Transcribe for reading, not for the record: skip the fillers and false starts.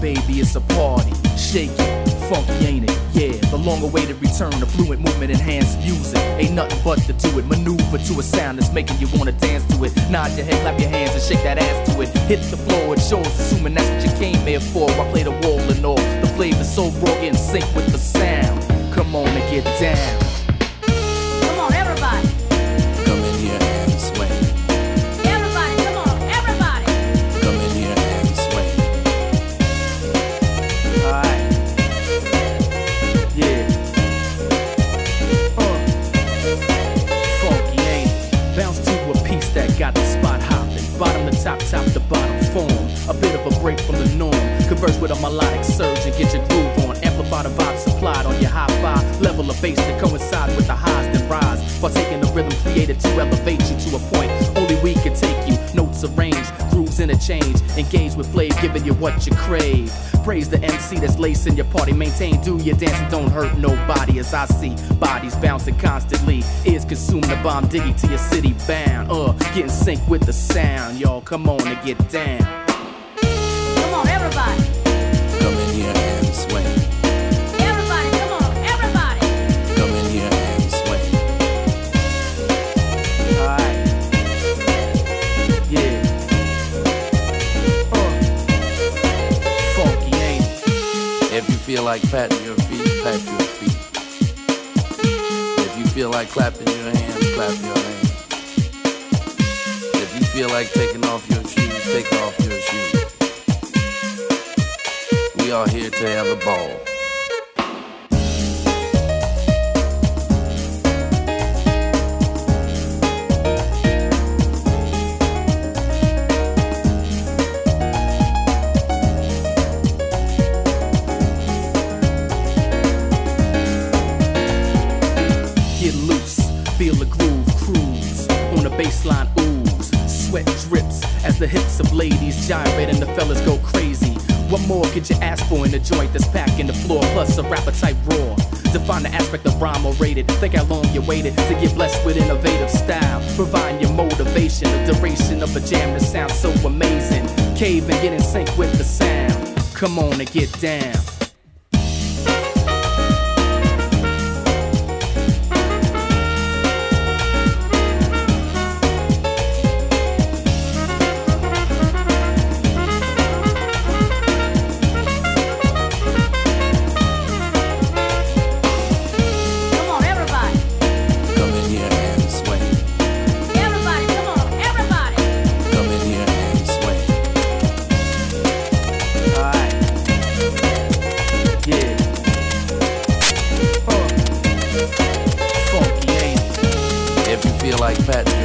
baby, it's a party. Shake it, funky ain't it? Yeah, the long-awaited return of fluent movement, enhanced music. Ain't nothing but to do it. Maneuver to a sound that's making you wanna dance to it. Nod your head, clap your hands, and shake that ass to it. Hit the floor, it shows, assuming that's what you came here for. I play the wall and all. The flavor's so raw, in sync with the sound. Come on and get down. Come on, everybody. Come in here and sway. Everybody, come on, everybody. Come in here and sway. Alright. Yeah. Funky ain't it? Bounce to a piece that got the spot hopping. Bottom to top, top to bottom form. A bit of a break from the norm. Converse with a melodic surge and get your groove on. Amplify the vibe supplied on your hi-fi. Level of bass that coincide with the highs that rise. Partaking the rhythm created to elevate you to a point only we can take you. Notes arranged, grooves interchange. Engage with flavor, giving you what you crave. Praise the MC that's lacing your party. Maintain, do your dance and don't hurt nobody. As I see bodies bouncing constantly. Ears consume the bomb, diggy to your city bound. Get in sync with the sound. Y'all come on and get down. Come on, everybody. Come in here and sway. Everybody, come on, everybody. Come in here and sway. Alright. Yeah. Funky ain't it? If you feel like patting your feet, pat your feet. If you feel like clapping your hands, clap your hands. If you feel like taking off your shoes, take off your shoes. We are here to have a ball. Get loose, feel the groove, cruise on the baseline, ooze. Sweat drips as the hips of ladies gyrate and the fellas go crazy. What more could you ask for in a joint that's packing the floor, plus a rapper type raw? Define the aspect of rhyme or rated. Think how long you waited to get blessed with innovative style. Providing your motivation, the duration of a jam that sounds so amazing. Cave and get in sync with the sound. Come on and get down. Come on, everybody. Come in here and sway. Everybody, come on, everybody. Come in here and sway. Alright. Yeah. Funky ain't it? If you feel like patting